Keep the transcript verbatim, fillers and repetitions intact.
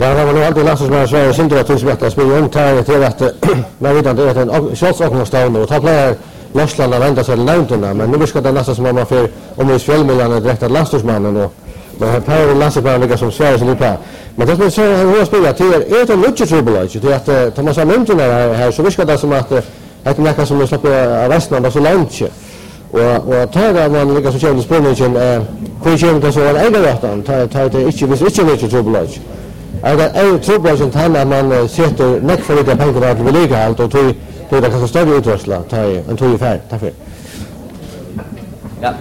Ja, det var nog alltid Lasse som är Sverige synder att tills veckan spelar om tar till att man vet att det är en shotsåkningsstånd och tar player Lossland att vända sig till nämnderna, men nu ska det nästan som om man får om det är fjällmiljarna direkt att landstorgsmannen och men här Per Lasse bara ligga som Sverige som på. Men det som säger hur spelar till är det mycket trubbel det att ta massa nämnderna här så vi ska det som att att näka som släpper resten så långt. Och och tar det man ligger så känns spänningen eh hur känns det så att äga rättan tar tar det inte visst inte mycket trubbel. Är det en trubbel som tar man sätter näck för det pengar att vi ligger allt och tog det kanske större utrustning tar en tog ungefär. Tack för